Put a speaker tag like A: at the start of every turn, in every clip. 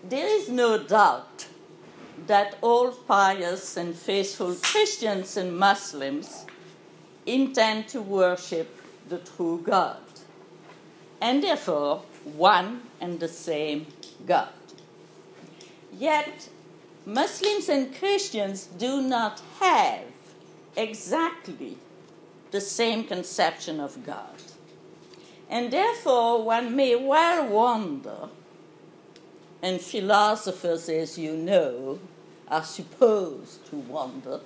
A: There is no doubt that all pious and faithful Christians and Muslims intend to worship the true God, and therefore one and the same God. Yet, Muslims and Christians do not have exactly the same conception of God. And therefore, one may well wonder, and philosophers, as you know, are supposed to wonder,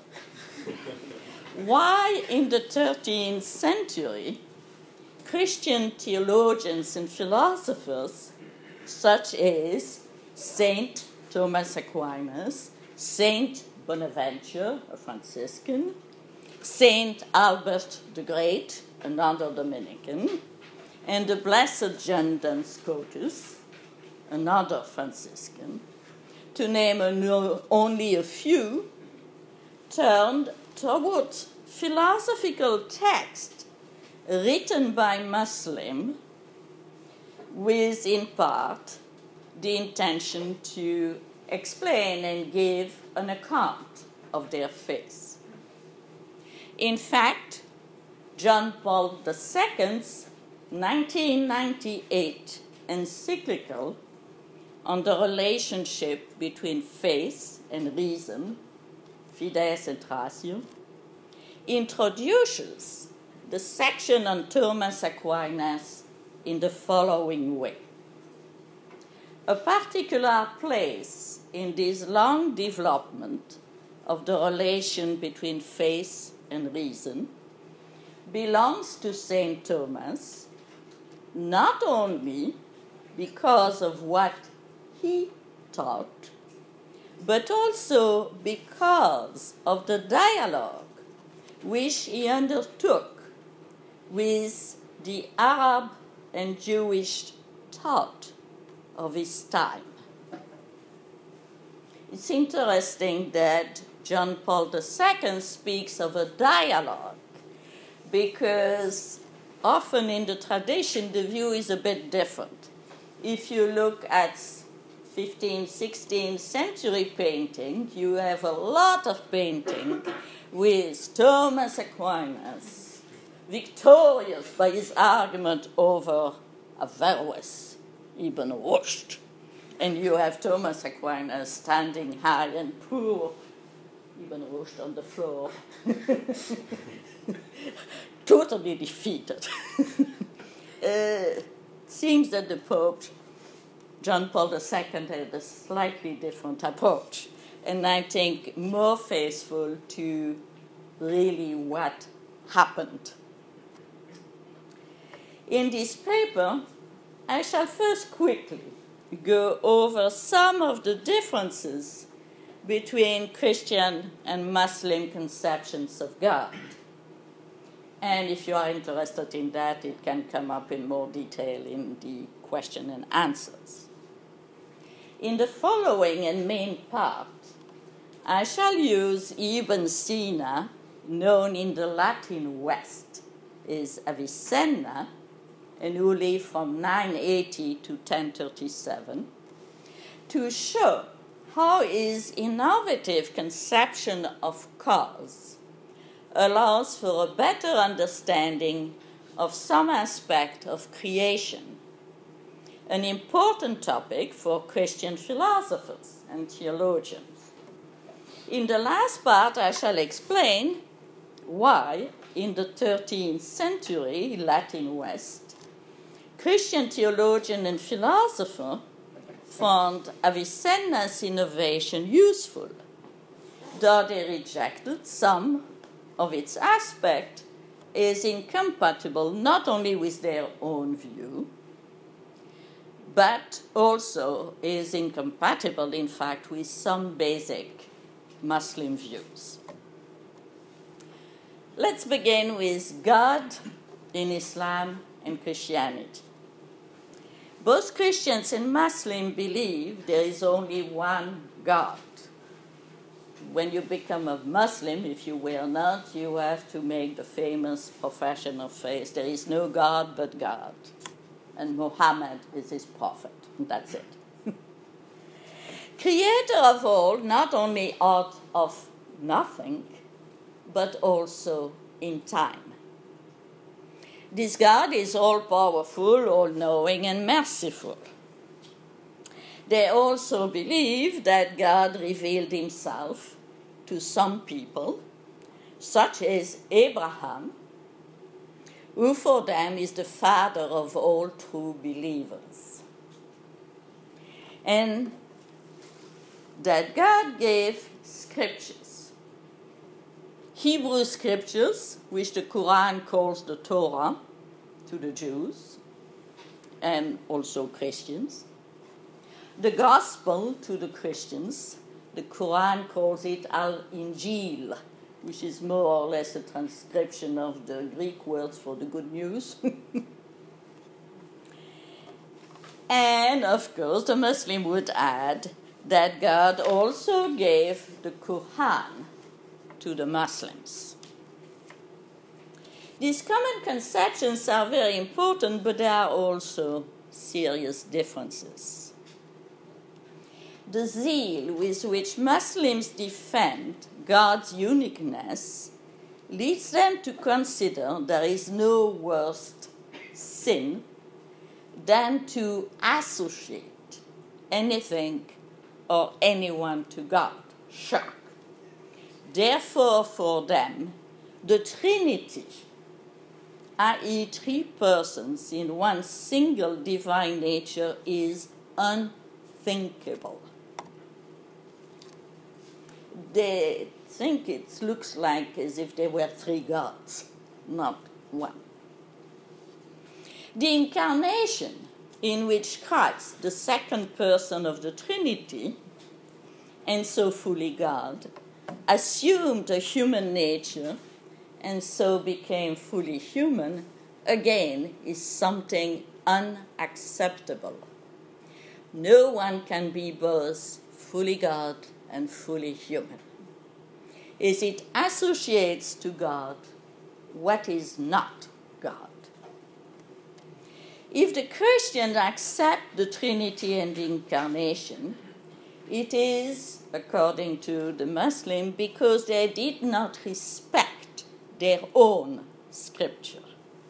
A: why in the 13th century, Christian theologians and philosophers, such as Saint Thomas Aquinas, Saint Bonaventure, a Franciscan, Saint Albert the Great, another Dominican, and the Blessed John Duns Scotus, another Franciscan, to name only a few, turned toward philosophical texts written by Muslims with, in part, the intention to explain and give an account of their faith. In fact, John Paul II's 1998 encyclical on the relationship between faith and reason, Fides et Ratio, introduces the section on Thomas Aquinas in the following way. A particular place in this long development of the relation between faith and reason belongs to St. Thomas, not only because of what he taught, but also because of the dialogue which he undertook with the Arab and Jewish thought of his time. It's interesting that John Paul II speaks of a dialogue because often in the tradition the view is a bit different. If you look at 15th, 16th century painting, you have a lot of painting with Thomas Aquinas victorious by his argument over Averroes, Ibn Rushd. And you have Thomas Aquinas standing high and poor Ibn Rushd on the floor, totally defeated. It seems that the Pope, John Paul II, had a slightly different approach, and I think more faithful to really what happened. In this paper, I shall first quickly go over some of the differences between Christian and Muslim conceptions of God. And if you are interested in that, it can come up in more detail in the question and answers. In the following and main part, I shall use Ibn Sina, known in the Latin West as Avicenna, and who lived from 980 to 1037, to show how his innovative conception of cause allows for a better understanding of some aspect of creation, an important topic for Christian philosophers and theologians. In the last part, I shall explain why, in the 13th century Latin West, Christian theologian and philosopher found Avicenna's innovation useful, though they rejected some of its aspects as incompatible not only with their own view, but also is incompatible, in fact, with some basic Muslim views. Let's begin with God in Islam and Christianity. Both Christians and Muslims believe there is only one God. When you become a Muslim, if you were not, you have to make the famous profession of faith. There is no God but God. And Muhammad is his prophet. And that's it. creator of all, not only out of nothing, but also in time. This God is all-powerful, all-knowing, and merciful. They also believe that God revealed himself to some people, such as Abraham, who for them is the father of all true believers. And that God gave scriptures. Hebrew scriptures, which the Quran calls the Torah to the Jews and also Christians. The Gospel to the Christians, the Quran calls it Al-Injil, which is more or less a transcription of the Greek words for the good news. And, of course, the Muslim would add that God also gave the Quran to the Muslims. These common conceptions are very important, but there are also serious differences. The zeal with which Muslims defend God's uniqueness leads them to consider there is no worse sin than to associate anything or anyone to God. Shock. Therefore, for them, the Trinity, i.e., three persons in one single divine nature, is unthinkable. They think it looks like as if there were three gods, not one. The incarnation, in which Christ, the second person of the Trinity, and so fully God, assumed a human nature and so became fully human, again is something unacceptable. No one can be both fully God and fully human, as it associates to God what is not God. If the Christians accept the Trinity and the Incarnation, it is, according to the Muslim, because they did not respect their own scripture,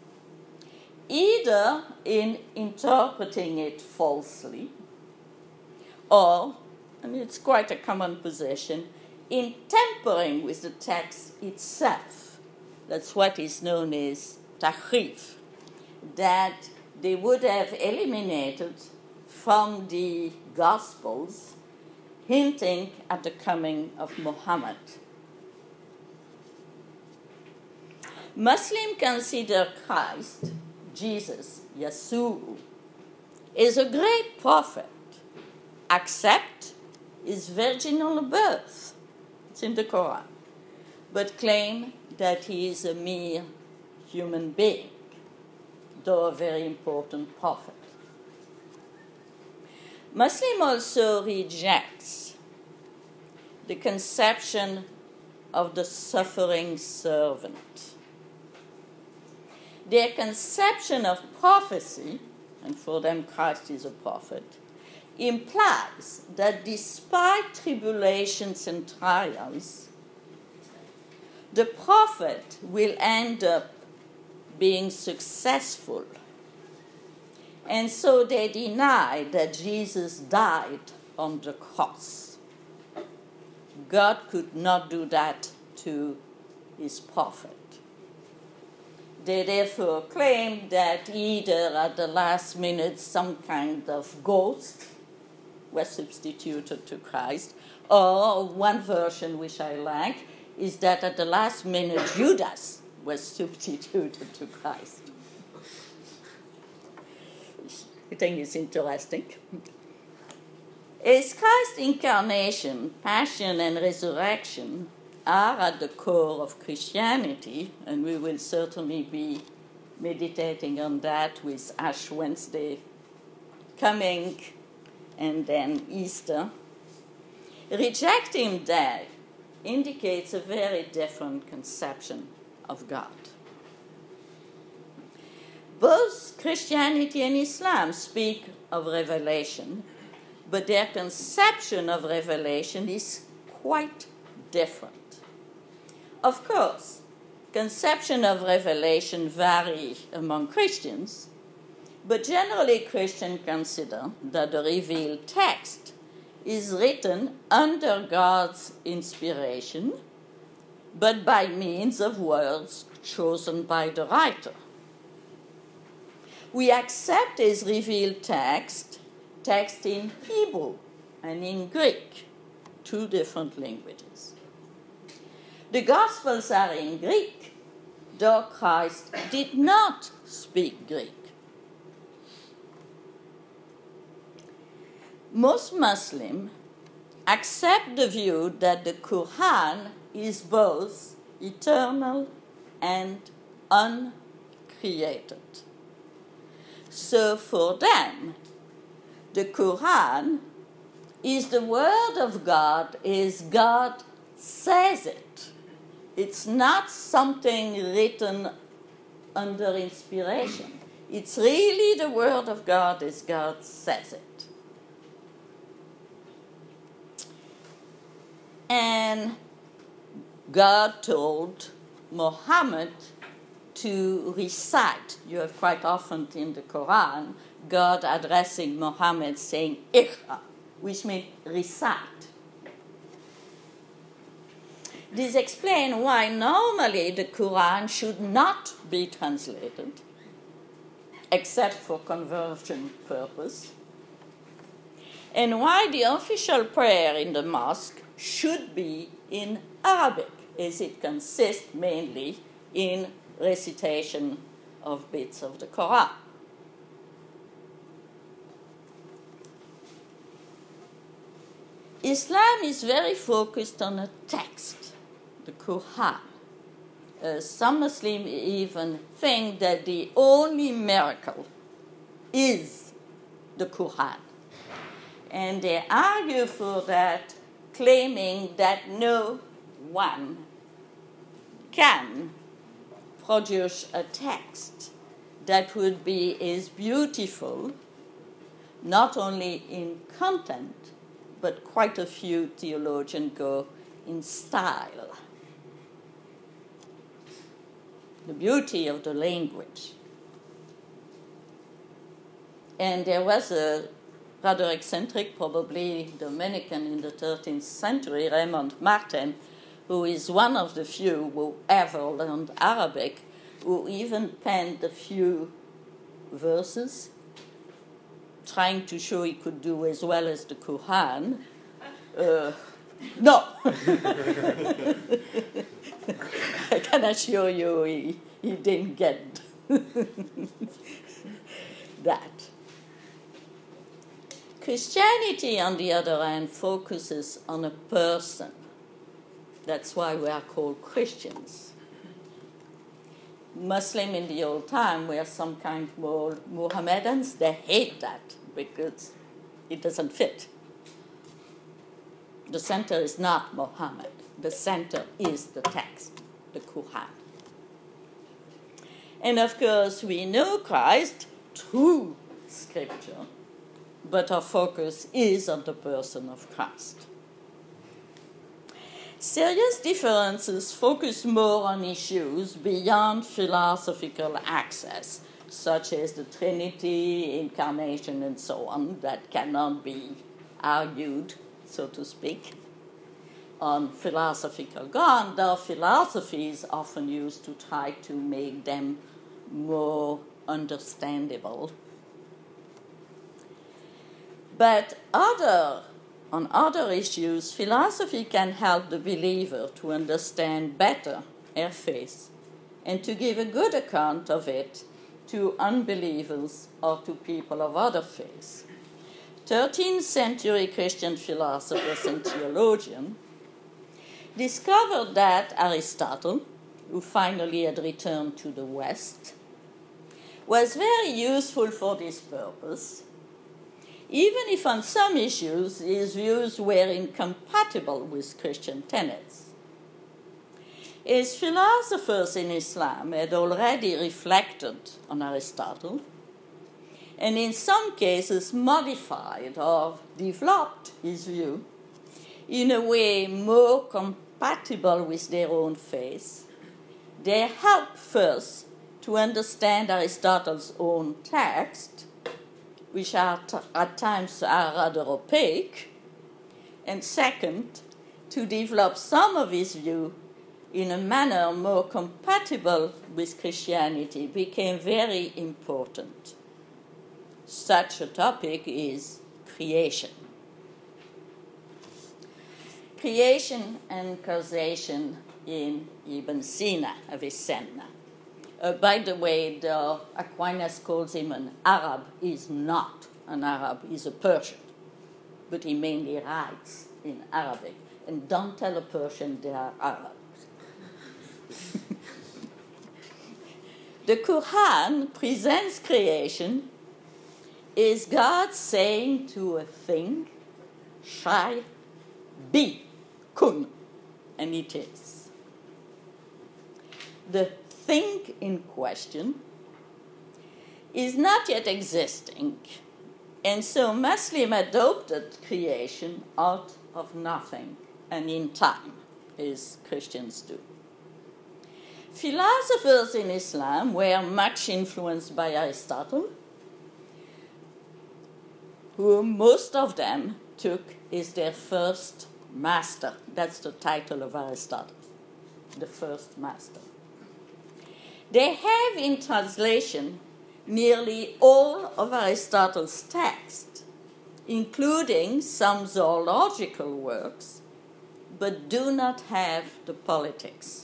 A: either in interpreting it falsely or, and it's quite a common position, in tampering with the text itself. That's what is known as tahrif, that they would have eliminated from the Gospels hinting at the coming of Muhammad. Muslims consider Christ, Jesus, Yeshua, as a great prophet, accept his virginal birth, it's in the Quran, but claim that he is a mere human being, though a very important prophet. Muslim also rejects the conception of the suffering servant. Their conception of prophecy, and for them Christ is a prophet, implies that despite tribulations and trials, the prophet will end up being successful. And so they deny that Jesus died on the cross. God could not do that to his prophet. They therefore claim that either at the last minute some kind of ghost was substituted to Christ, or one version which I like is that at the last minute Judas was substituted to Christ. I think it's interesting. As Christ's incarnation, passion, and resurrection are at the core of Christianity, and we will certainly be meditating on that with Ash Wednesday coming and then Easter, rejecting that indicates a very different conception of God. Both Christianity and Islam speak of revelation, but their conception of revelation is quite different. Of course, conception of revelation vary among Christians, but generally Christians consider that the revealed text is written under God's inspiration, but by means of words chosen by the writer. We accept his revealed text in Hebrew and in Greek, two different languages. The Gospels are in Greek, though Christ did not speak Greek. Most Muslims accept the view that the Quran is both eternal and uncreated. So for them, the Quran is the word of God as God says it. It's not something written under inspiration. It's really the word of God as God says it. And God told Muhammad to recite. You have quite often in the Quran God addressing Muhammad saying Iqra, which means recite. This explains why normally the Quran should not be translated, except for conversion purpose, and why the official prayer in the mosque should be in Arabic, as it consists mainly in recitation of bits of the Quran. Islam is very focused on a text, the Quran. Some Muslims even think that the only miracle is the Quran. And they argue for that, claiming that no one can produce a text that would be as beautiful, not only in content, but quite a few theologians go in style. The beauty of the language. And there was a rather eccentric, probably Dominican in the 13th century, Raymond Martin, who is one of the few who ever learned Arabic, who even penned a few verses, trying to show he could do as well as the Quran. No. I can assure you he didn't get that. Christianity, on the other hand, focuses on a person. That's why we are called Christians. Muslims in the old time were some kind more Mohammedans. They hate that because it doesn't fit. The center is not Muhammad. The center is the text, the Quran. And of course, we know Christ through Scripture, but our focus is on the person of Christ. Serious differences focus more on issues beyond philosophical access, such as the Trinity, incarnation, and so on, that cannot be argued, so to speak, on philosophical ground, though philosophy is often used to try to make them more understandable. But on other issues, philosophy can help the believer to understand better her faith and to give a good account of it to unbelievers or to people of other faiths. 13th century Christian philosophers and theologians discovered that Aristotle, who finally had returned to the West, was very useful for this purpose, even if on some issues his views were incompatible with Christian tenets. His philosophers in Islam had already reflected on Aristotle, and in some cases modified or developed his view in a way more compatible with their own faith. They help first to understand Aristotle's own text, which at times are rather opaque, and second, to develop some of his view in a manner more compatible with Christianity became very important. Such a topic is creation. Creation and causation in Ibn Sina, Avicenna. By the way, Aquinas calls him an Arab. He's not an Arab, he's a Persian. But he mainly writes in Arabic. And don't tell a Persian they are Arabs. The Quran presents creation as God saying to a thing, Shai, be, kun, and it is. The thing in question is not yet existing, and so Muslim adopted creation out of nothing and in time, as Christians do. Philosophers in Islam were much influenced by Aristotle, who most of them took as their first master. That's the title of Aristotle, the first master. They have in translation nearly all of Aristotle's texts, including some zoological works, but do not have the Politics.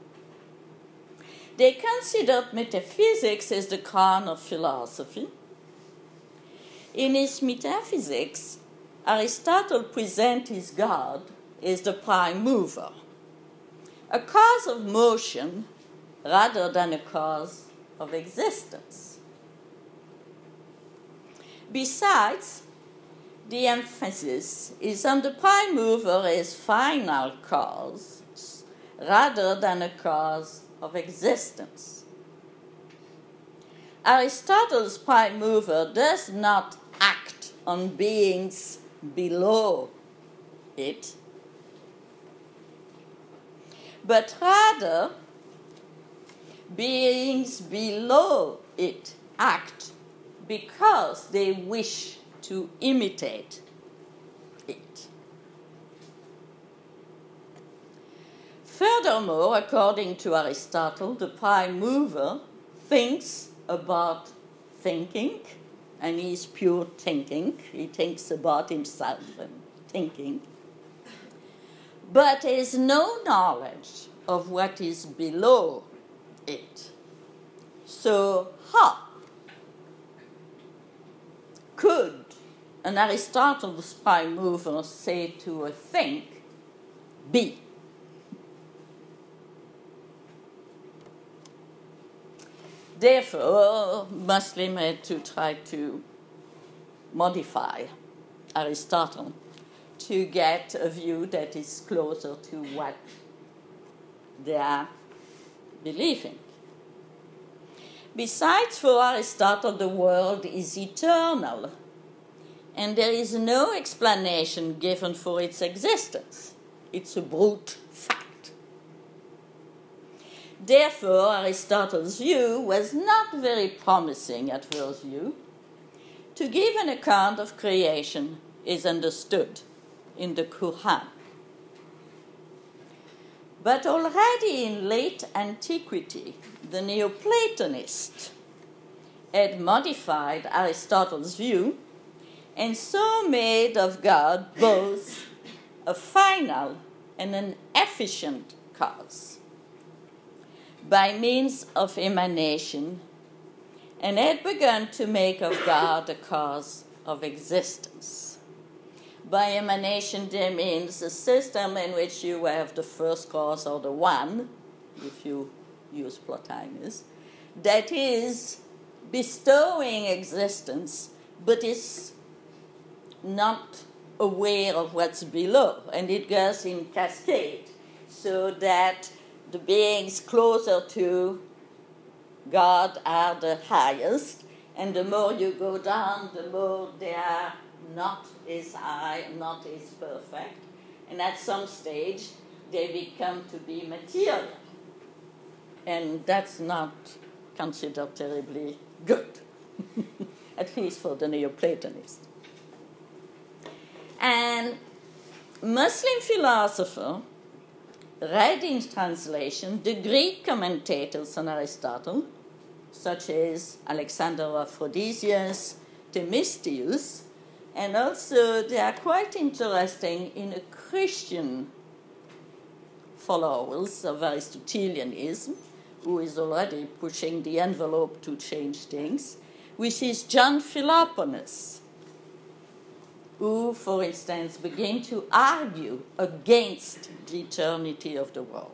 A: They considered metaphysics as the crown of philosophy. In his Metaphysics, Aristotle presents his God as the prime mover, a cause of motion rather than a cause of existence. Besides, the emphasis is on the prime mover as final cause rather than a cause of existence. Aristotle's prime mover does not act on beings below it, but rather beings below it act because they wish to imitate it. Furthermore, according to Aristotle, the prime mover thinks about thinking, and he's pure thinking. He thinks about himself and thinking, but has no knowledge of what is below it. So how could an Aristotle's prime mover say to a thing, be? Therefore, Muslims had to try to modify Aristotle to get a view that is closer to what they are believing. Besides, for Aristotle, the world is eternal, and there is no explanation given for its existence. It's a brute fact. Therefore, Aristotle's view was not very promising at first view. To give an account of creation is understood in the Quran. But already in late antiquity, the Neoplatonists had modified Aristotle's view and so made of God both a final and an efficient cause by means of emanation, and had begun to make of God a cause of existence. By emanation, there means a system in which you have the first cause or the one, if you use Plotinus, that is bestowing existence, but is not aware of what's below, and it goes in cascade, so that the beings closer to God are the highest, and the more you go down, the more they are not as high, not as perfect, and at some stage they become to be material. And that's not considered terribly good, at least for the Neoplatonists. And Muslim philosopher read in translation the Greek commentators on Aristotle, such as Alexander of Rhodesius, Themistius, and also they are quite interesting in a Christian followers of Aristotelianism, who is already pushing the envelope to change things, which is John Philoponus, who, for instance, began to argue against the eternity of the world.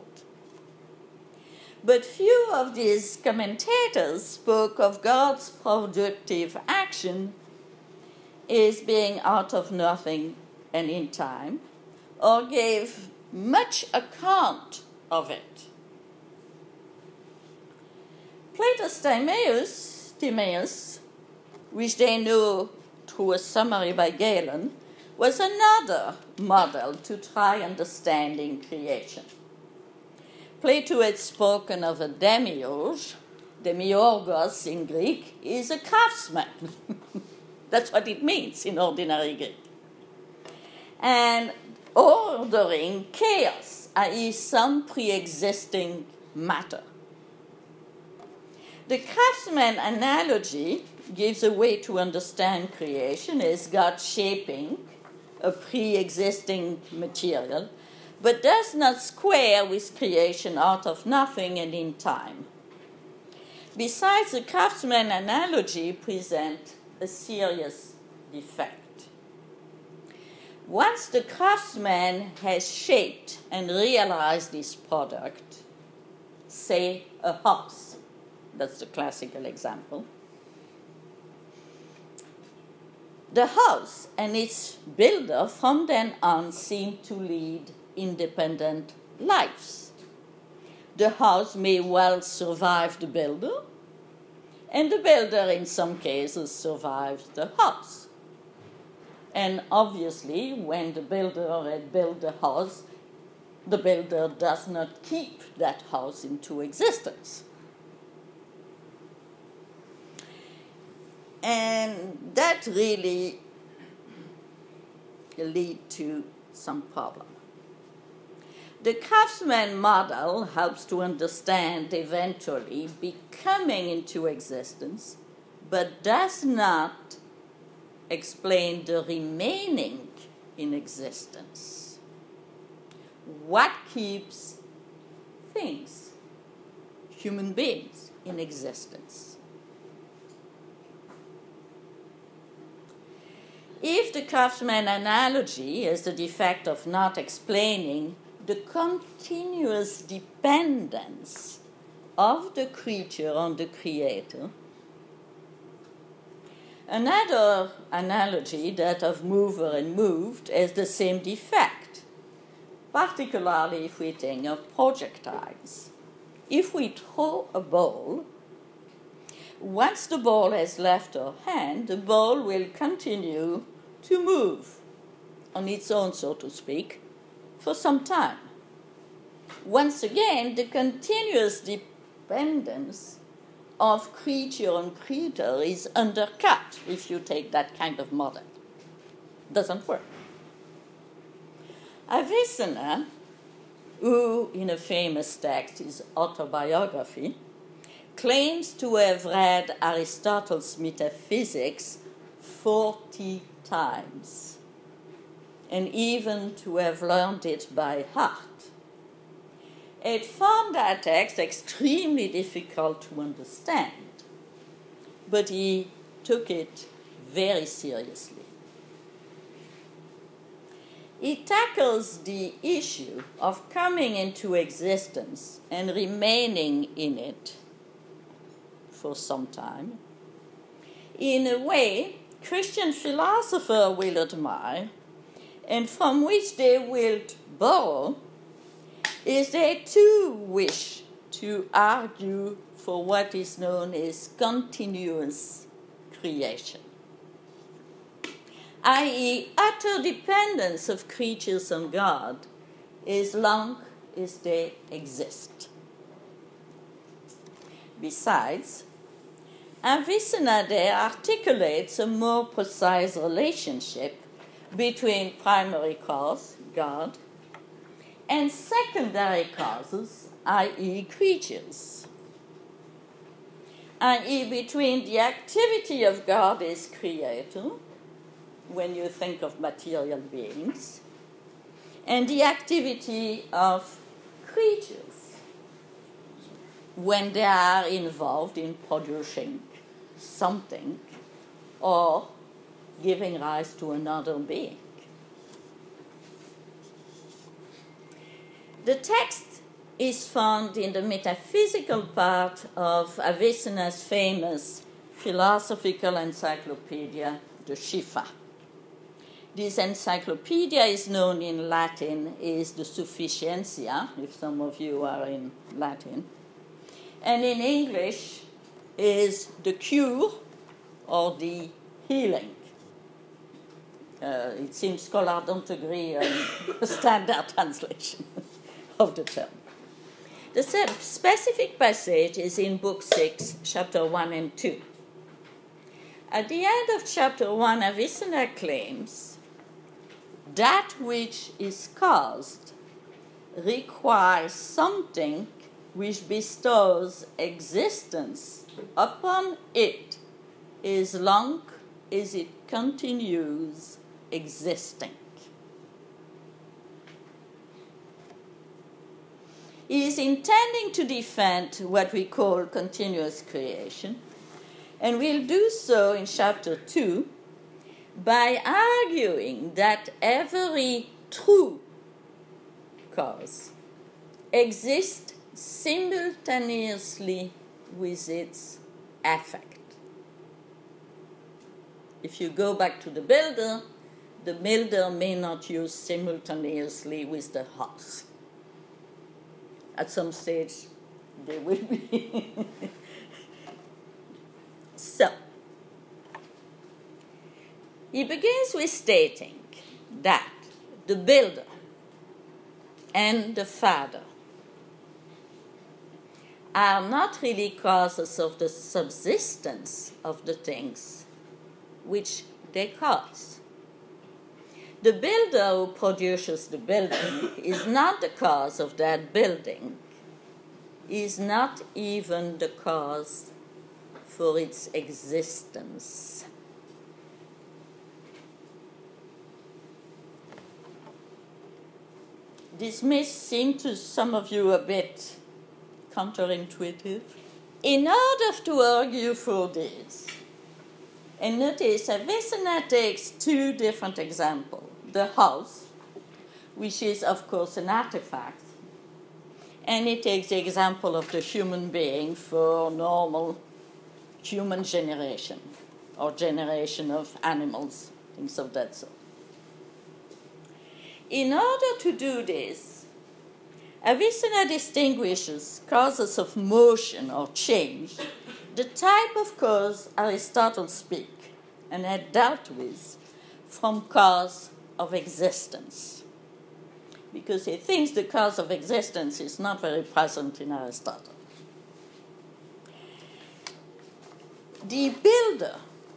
A: But few of these commentators spoke of God's productive action as being out of nothing and in time, or gave much account of it. Plato's Timaeus, which they know through a summary by Galen, was another model to try understanding creation. Plato had spoken of a demiurge. Demiurgos in Greek is a craftsman. That's what it means in ordinary Greek. And ordering chaos, i.e. some pre-existing matter. The craftsman analogy gives a way to understand creation as God shaping a pre-existing material, but does not square with creation out of nothing and in time. Besides, the craftsman analogy presents a serious defect. Once the craftsman has shaped and realized this product, say a house, that's the classical example, the house and its builder from then on seem to lead independent lives. The house may well survive the builder, and the builder in some cases survives the house. And obviously, when the builder had built the house, the builder does not keep that house into existence. And that really leads to some problem. The craftsman model helps to understand eventually becoming into existence, but does not explain the remaining in existence. What keeps things, human beings, in existence? If the craftsman analogy is the defect of not explaining the continuous dependence of the creature on the creator, another analogy, that of mover and moved, has the same defect, particularly if we think of projectiles. If we throw a ball, once the ball has left our hand, the ball will continue to move on its own, so to speak, for some time. Once again, the continuous dependence of creature on creator is undercut if you take that kind of model. Doesn't work. Avicenna, who in a famous text, his autobiography, claims to have read Aristotle's Metaphysics 40 times, and even to have learned it by heart. It found that text extremely difficult to understand, but he took it very seriously. He tackles the issue of coming into existence and remaining in it for some time in a way Christian philosophers will admire, and from which they will borrow, is they too wish to argue for what is known as continuous creation. i.e., utter dependence of creatures on God, as long as they exist. Besides, Avicenna articulates a more precise relationship between primary cause, God, and secondary causes, i.e., creatures, i.e., between the activity of God as creator, when you think of material beings, and the activity of creatures, when they are involved in producing something or giving rise to another being. The text is found in the metaphysical part of Avicenna's famous philosophical encyclopedia, the Shifa. This encyclopedia is known in Latin as the Sufficientia, if some of you are in Latin, and in English is the cure or the healing. It seems scholars don't agree on the standard translation of the term. The specific passage is in Book 6, Chapter 1 and 2. At the end of Chapter 1, Avicenna claims that which is caused requires something which bestows existence upon it as long as it continues existing. He is intending to defend what we call continuous creation, and will do so in Chapter 2 by arguing that every true cause exists simultaneously with its effect. If you go back to the builder may not use simultaneously with the house. At some stage, they will be. So, he begins with stating that the builder and the father are not really causes of the subsistence of the things which they cause. The builder who produces the building is not the cause of that building, is not even the cause for its existence. This may seem to some of you a bit counterintuitive. In order to argue for this, and notice Avicenna takes two different examples. The house, which is, of course, an artifact, and he takes the example of the human being for normal human generation, or generation of animals, things of that sort. In order to do this, Avicenna distinguishes causes of motion or change, the type of cause Aristotle speaks and had dealt with, from cause of existence. Because he thinks the cause of existence is not very present in Aristotle. The builder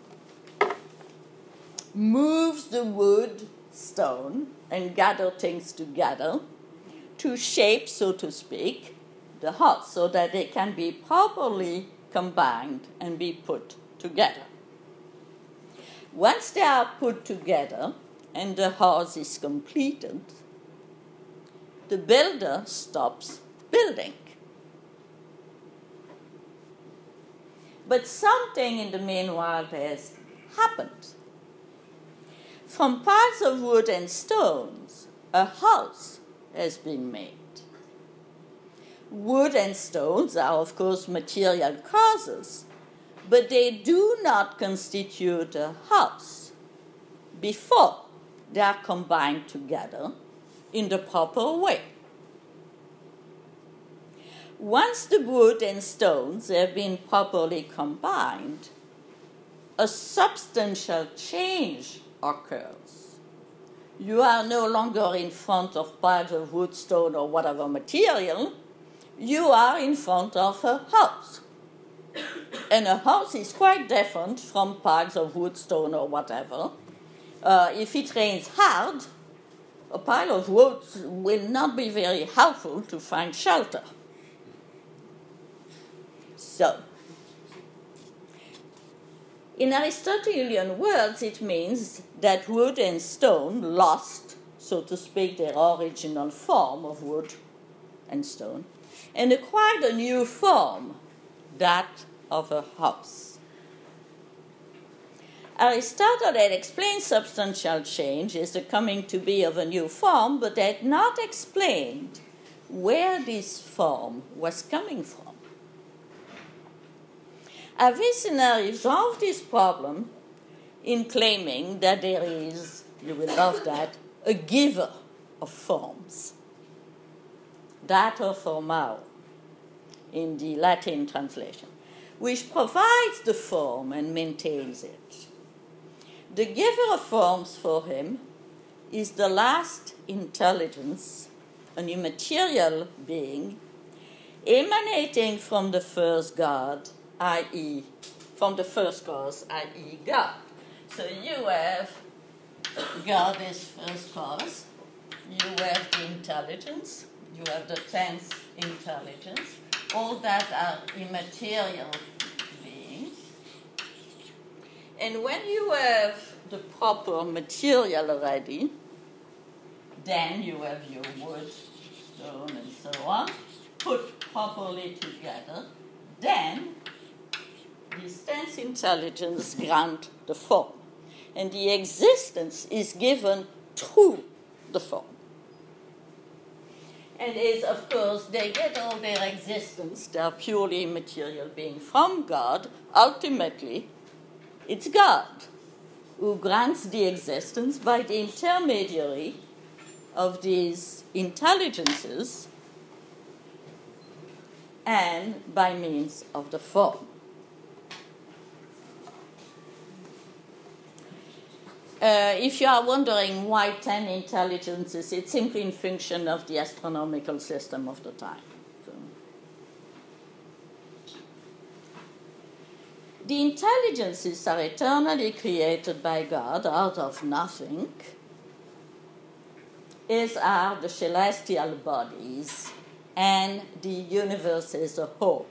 A: moves the wood, stone, and gather things together to shape, so to speak, the house so that they can be properly combined and be put together. Once they are put together and the house is completed, the builder stops building. But something in the meanwhile has happened. From parts of wood and stones, a house has been made. Wood and stones are, of course, material causes, but they do not constitute a house before they are combined together in the proper way. Once the wood and stones have been properly combined, a substantial change occurs. You are no longer in front of piles of wood, stone, or whatever material. You are in front of a house. And a house is quite different from piles of wood, stone, or whatever. If it rains hard, a pile of wood will not be very helpful to find shelter. So, in Aristotelian words, it means that wood and stone lost, so to speak, their original form of wood and stone, and acquired a new form, that of a house. Aristotle had explained substantial change as the coming to be of a new form, but had not explained where this form was coming from. Avicenna resolved this problem in claiming that there is, you will love that, a giver of forms, data formare in the Latin translation, which provides the form and maintains it. The giver of forms for him is the last intelligence, an immaterial being, emanating from the first God, i.e., from the first cause, i.e., God. So you have God as first cause, you have the intelligence, you have the tense intelligence, all that are immaterial beings. And when you have the proper material already, then you have your wood, stone, and so on, put properly together, then this tense intelligence grants the form. And the existence is given through the form. And is, of course, they get all their existence, they are purely immaterial being from God. Ultimately, it's God who grants the existence by the intermediary of these intelligences and by means of the form. If you are wondering why 10 intelligences, it's simply in function of the astronomical system of the time. So. The intelligences are eternally created by God out of nothing, as are the celestial bodies and the universe as a whole.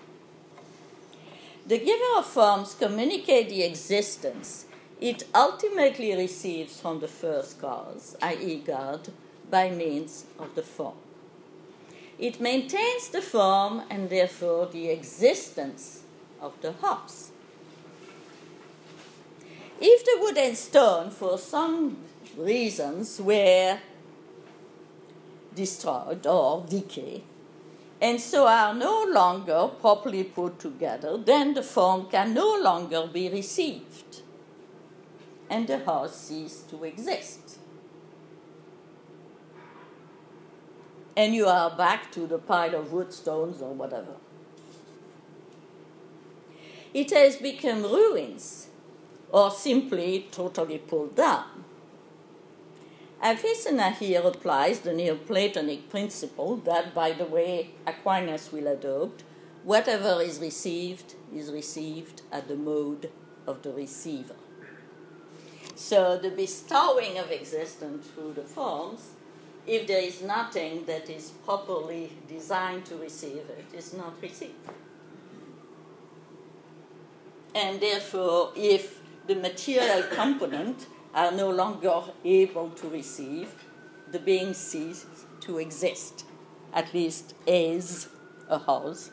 A: The giver of forms communicates the existence it ultimately receives from the first cause, i.e. God, by means of the form. It maintains the form and therefore the existence of the house. If the wood and stone, for some reasons, were destroyed or decay, and so are no longer properly put together, then the form can no longer be received, and the house ceases to exist. And you are back to the pile of wood, stones, or whatever. It has become ruins, or simply totally pulled down. Avicenna here applies the Neoplatonic principle that, by the way, Aquinas will adopt: whatever is received at the mode of the receiver. So the bestowing of existence through the forms, if there is nothing that is properly designed to receive it, is not received. And therefore, if the material component are no longer able to receive, the being ceases to exist, at least as a house.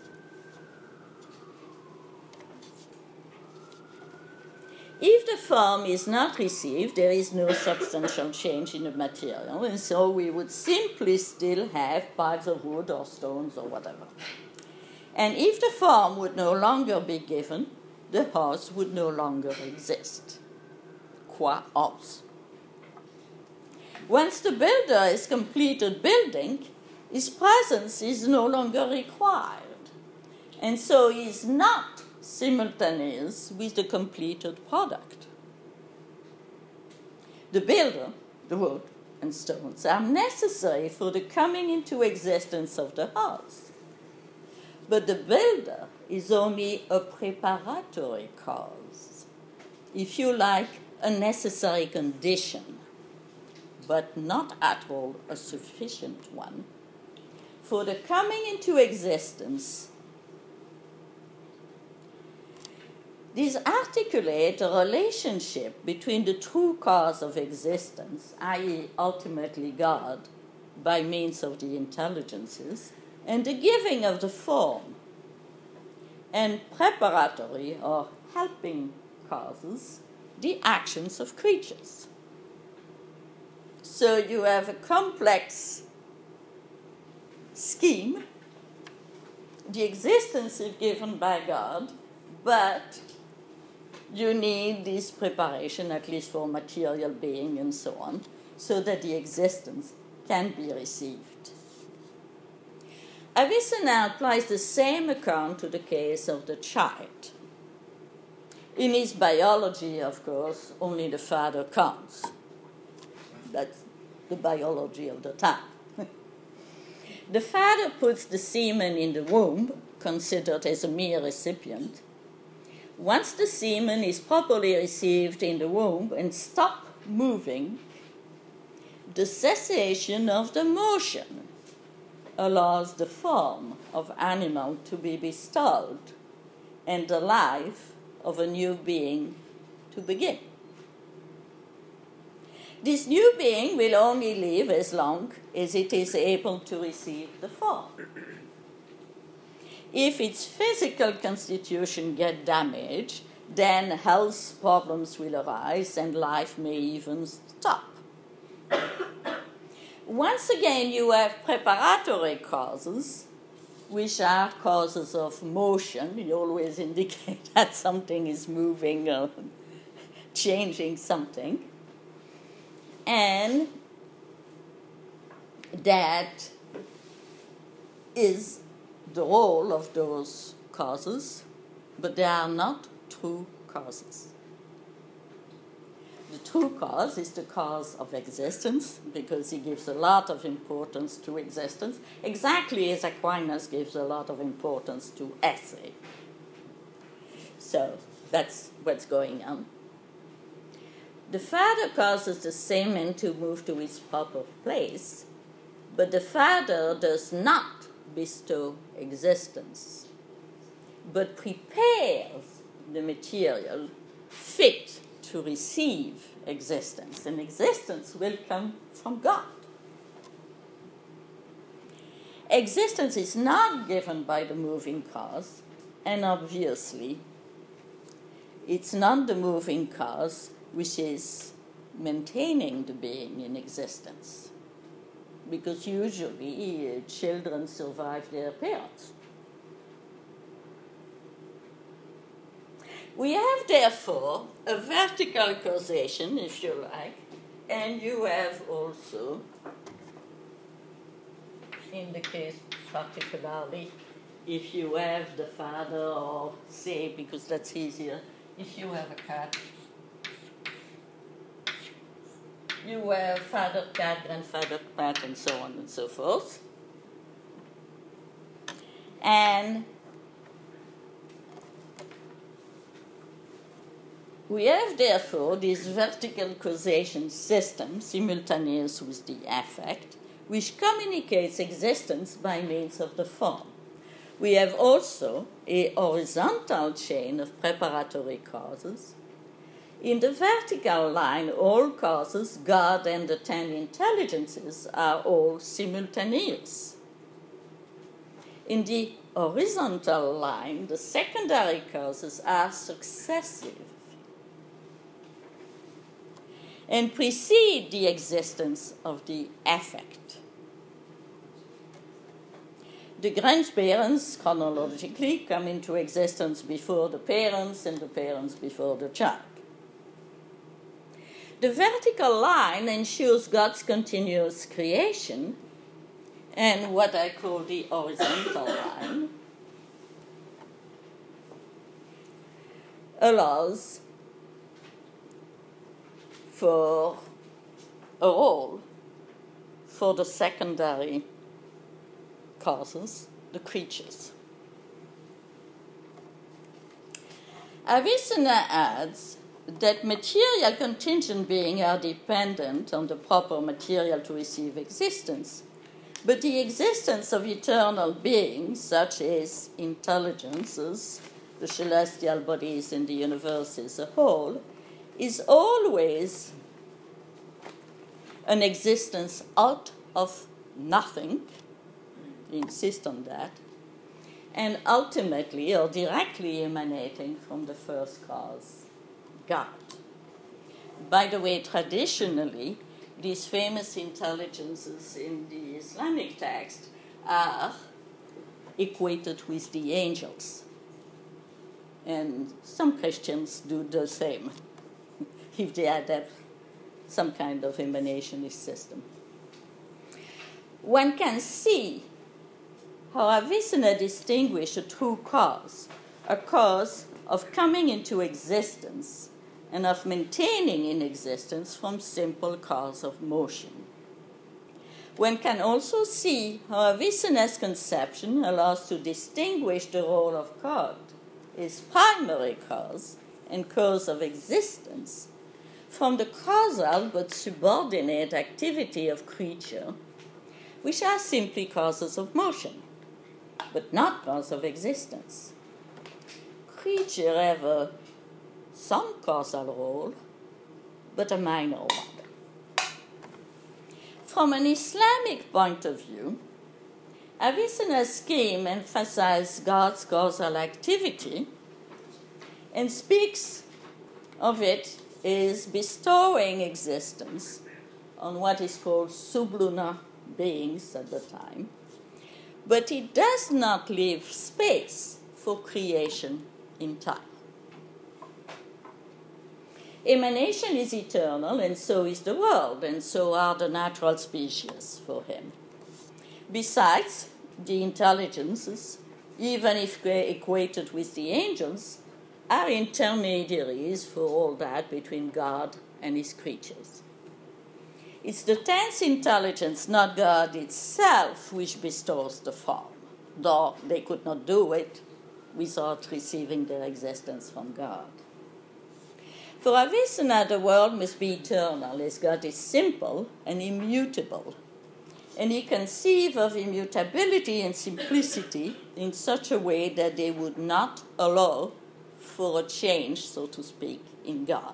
A: If the form is not received, there is no substantial change in the material, and so we would simply still have piles of wood or stones or whatever. And if the form would no longer be given, the house would no longer exist. Qua house. Once the builder has completed building, his presence is no longer required, and so he is not simultaneous with the completed product. The builder, the wood and stones, are necessary for the coming into existence of the house. But the builder is only a preparatory cause, if you like, a necessary condition, but not at all a sufficient one, for the coming into existence. These articulate a relationship between the true cause of existence, i.e., ultimately God, by means of the intelligences, and the giving of the form, and preparatory or helping causes, the actions of creatures. So you have a complex scheme. The existence is given by God, but you need this preparation, at least for material being and so on, so that the existence can be received. Avicenna applies the same account to the case of the child. In his biology, of course, only the father counts. That's the biology of the time. The father puts the semen in the womb, considered as a mere recipient. Once the semen is properly received in the womb and stops moving, the cessation of the motion allows the form of animal to be bestowed and the life of a new being to begin. This new being will only live as long as it is able to receive the form. If its physical constitution gets damaged, then health problems will arise and life may even stop. Once again, you have preparatory causes, which are causes of motion. You always indicate that something is moving or changing something. And that is the role of those causes, but they are not true causes. The true cause is the cause of existence, because he gives a lot of importance to existence, exactly as Aquinas gives a lot of importance to esse. So that's what's going on. The father causes the semen to move to its proper place, but the father does not bestow existence, but prepares the material fit to receive existence, and existence will come from God. Existence is not given by the moving cause, and obviously it's not the moving cause which is maintaining the being in existence, because usually children survive their parents. We have, therefore, a vertical causation, if you like, and you have also, in the case particularly, if you have the father, or say, because that's easier, if you have a cat, you have father cat, grandfather cat, and so on and so forth. And we have, therefore, this vertical causation system, simultaneous with the affect, which communicates existence by means of the form. We have also a horizontal chain of preparatory causes. In the vertical line, all causes, God and the 10 intelligences, are all simultaneous. In the horizontal line, the secondary causes are successive and precede the existence of the affect. The grandparents, chronologically, come into existence before the parents, and the parents before the child. The vertical line ensures God's continuous creation, and what I call the horizontal line allows for a role for the secondary causes, the creatures. Avicenna adds that material contingent beings are dependent on the proper material to receive existence, but the existence of eternal beings, such as intelligences, the celestial bodies in the universe as a whole, is always an existence out of nothing, we insist on that, and ultimately or directly emanating from the first cause, God. By the way, traditionally, these famous intelligences in the Islamic text are equated with the angels. And some Christians do the same if they adapt some kind of emanationist system. One can see how Avicenna distinguished a true cause, a cause of coming into existence and of maintaining in existence from simple cause of motion. One can also see how Avicenna's conception allows to distinguish the role of God as primary cause and cause of existence from the causal but subordinate activity of creature, which are simply causes of motion, but not cause of existence. Creature have some causal role, but a minor one. From an Islamic point of view, Avicenna's scheme emphasizes God's causal activity and speaks of it as bestowing existence on what is called sublunar beings at the time, but it does not leave space for creation in time. Emanation is eternal, and so is the world, and so are the natural species for him. Besides, the intelligences, even if equated with the angels, are intermediaries for all that between God and his creatures. It's the tense intelligence, not God itself, which bestows the form, though they could not do it without receiving their existence from God. For Avicenna, the world must be eternal, as God is simple and immutable, and he conceived of immutability and simplicity in such a way that they would not allow for a change, so to speak, in God.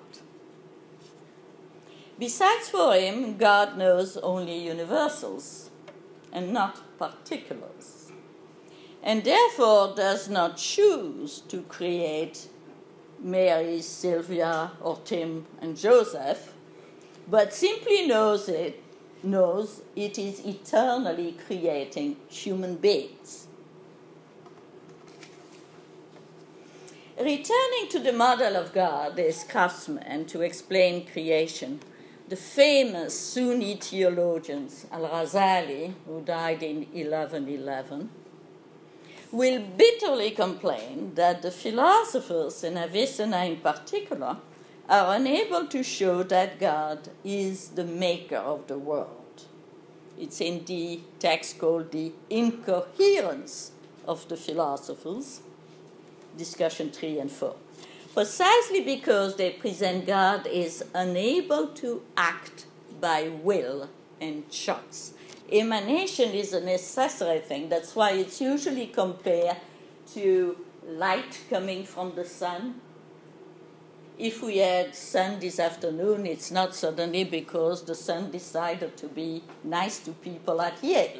A: Besides, for him, God knows only universals and not particulars, and therefore does not choose to create Mary, Sylvia, or Tim and Joseph, but simply knows it is eternally creating human beings. Returning to the model of God as craftsman to explain creation, the famous Sunni theologian Al-Ghazali, who died in 1111, will bitterly complain that the philosophers, and Avicenna in particular, are unable to show that God is the maker of the world. It's in the text called The Incoherence of the Philosophers, discussion 3 and 4. Precisely because they present God as unable to act by will and choice. Emanation is a necessary thing. That's why it's usually compared to light coming from the sun. If we had sun this afternoon, it's not suddenly because the sun decided to be nice to people at Yale.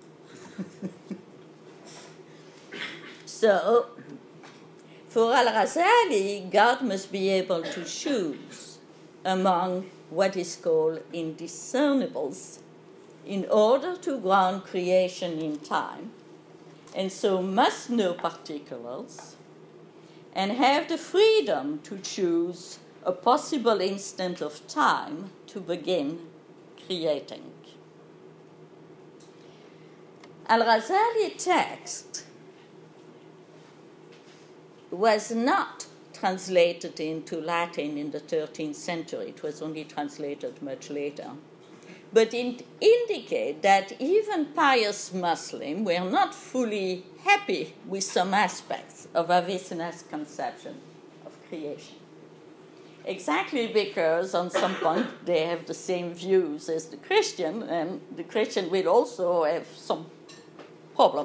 A: So, for Al-Ghazali, God must be able to choose among what is called indiscernibles in order to ground creation in time, and so must know particulars, and have the freedom to choose a possible instant of time to begin creating. Al-Ghazali text was not translated into Latin in the 13th century. It was only translated much later. but it indicates that even pious Muslims were not fully happy with some aspects of Avicenna's conception of creation. Exactly because on some point they have the same views as the Christian, and the Christian will also have some problem.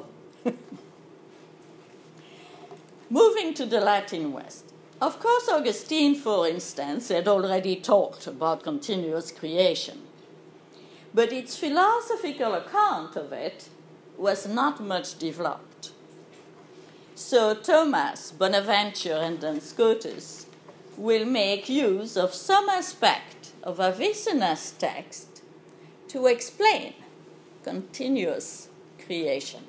A: Moving to the Latin West. Of course, Augustine, for instance, had already talked about continuous creation, but its philosophical account of it was not much developed. So Thomas, Bonaventure, and Duns Scotus will make use of some aspect of Avicenna's text to explain continuous creation.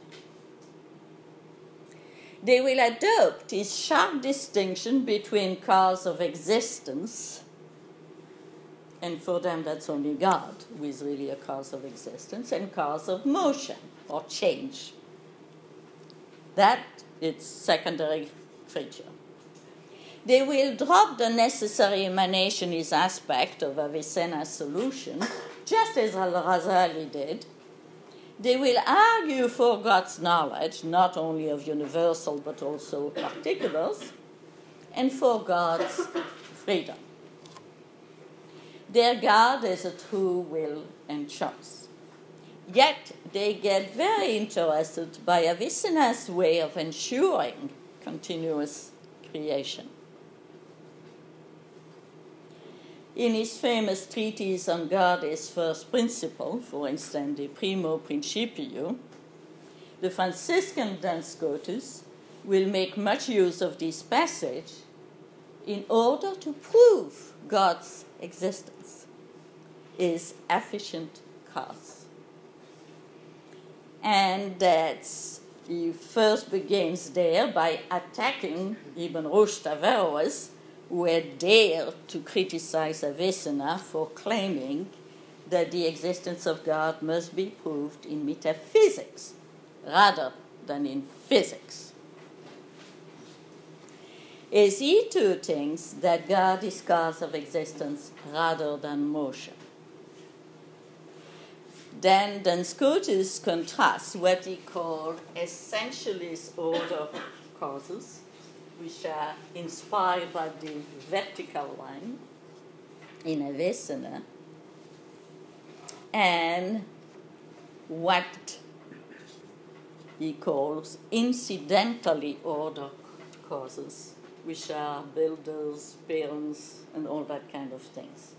A: They will adopt his sharp distinction between cause of existence, and for them that's only God who is really a cause of existence, and cause of motion or change. That it's secondary creature. They will drop the necessary emanationist aspect of Avicenna's solution, just as Al-Ghazali did. They will argue for God's knowledge, not only of universal but also particulars, and for God's freedom. Their God is a true will and choice. Yet they get very interested by Avicenna's way of ensuring continuous creation. In his famous treatise on God as first principle, for instance, De Primo Principio, the Franciscan Duns Scotus will make much use of this passage in order to prove God's existence is efficient cause. And he first begins there by attacking Ibn Rushd Averroes, who had dared to criticize Avicenna for claiming that the existence of God must be proved in metaphysics rather than in physics. As he too thinks that God is cause of existence rather than motion. Then Duns Scotus contrasts what he called essentialist order causes, which are inspired by the vertical line in Avicenna, and what he calls incidentally ordered causes, which are builders, parents, and all that kind of things.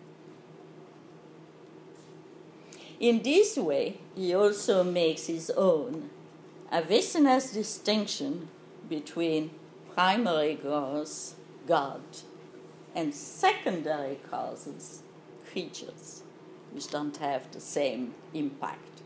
A: In this way, he also makes his own Avicenna's distinction between primary cause, God, and secondary causes, creatures, which don't have the same impact.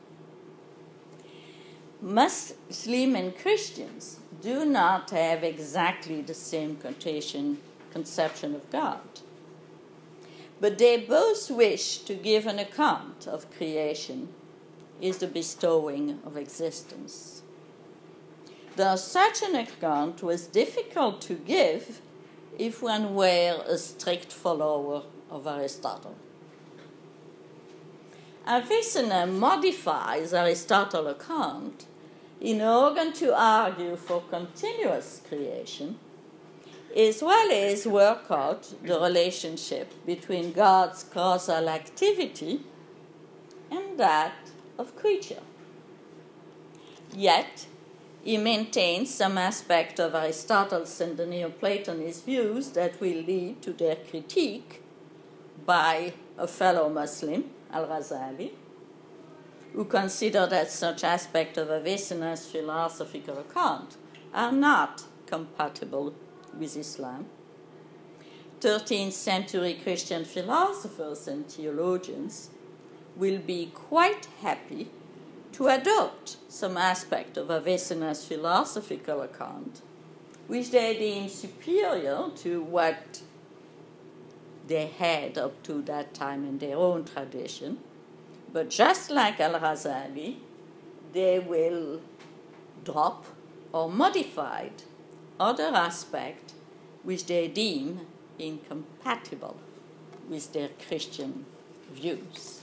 A: Muslims and Christians do not have exactly the same conception of God, but they both wish to give an account of creation is the bestowing of existence. Though such an account was difficult to give if one were a strict follower of Aristotle. Avicenna modifies Aristotle's account in order to argue for continuous creation, as well as work out the relationship between God's causal activity and that of creature. Yet, he maintains some aspect of Aristotle's and the Neoplatonist views that will lead to their critique by a fellow Muslim, Al-Ghazali, who consider that such aspects of Avicenna's philosophical account are not compatible with Islam. 13th century Christian philosophers and theologians will be quite happy to adopt some aspect of Avicenna's philosophical account, which they deem superior to what they had up to that time in their own tradition. But just like Al-Ghazali, they will drop or modify other aspects which they deem incompatible with their Christian views.